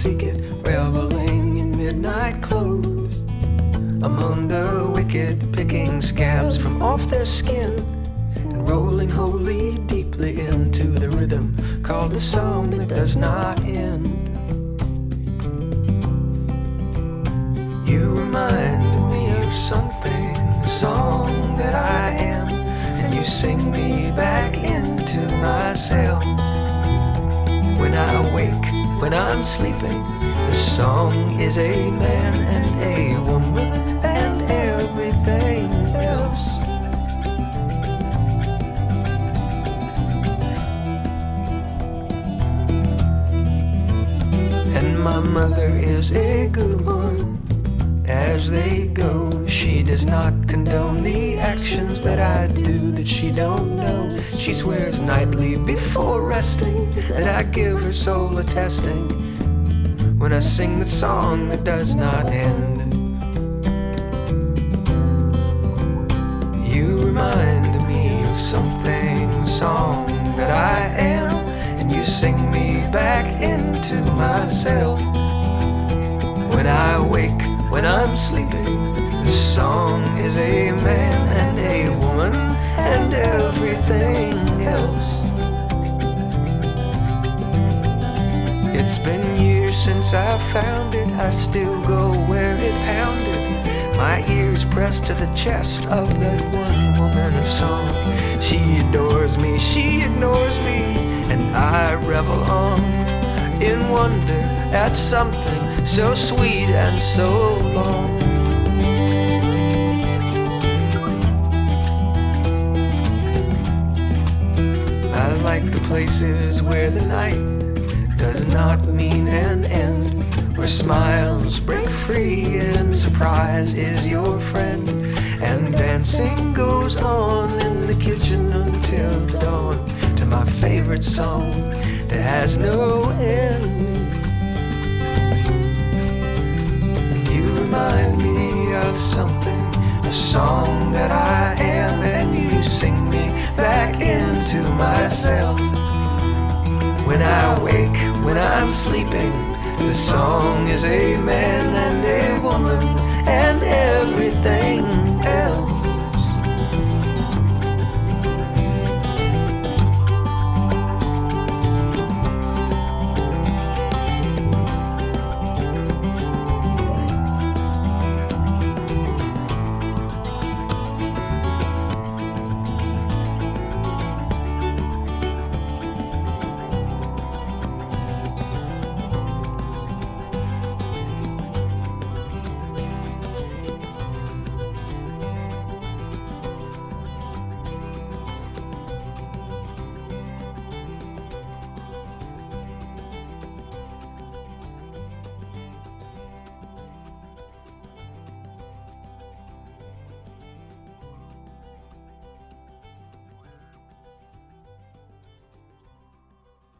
seek it, reveling in midnight clothes, among the wicked, picking scabs from off their skin, and rolling wholly deeply into the rhythm called the song that does not end. You remind me of something, the song that I am, and you sing me back into myself. When I wake, when I'm sleeping, the song is a man and a woman and everything else. And my mother is a good one. As they go, she does not condone the actions that I do that she don't know. She swears nightly before resting that I give her soul a testing when I sing the song that does not end. You remind me of something, a song that I am, and you sing me back into myself. When I wake, when I'm sleeping, the song is a man and a woman and everything else. It's been years since I found it, I still go where it pounded, my ears pressed to the chest of that one woman of song. She adores me, she ignores me, and I revel on in wonder at something so sweet and so long. I like the places where the night does not mean an end, where smiles break free and surprise is your friend, and dancing goes on in the kitchen until dawn to my favorite song that has no end. Remind me of something, a song that I am, and you sing me back into myself. When I wake, when I'm sleeping, the song is a man and a woman and everything else.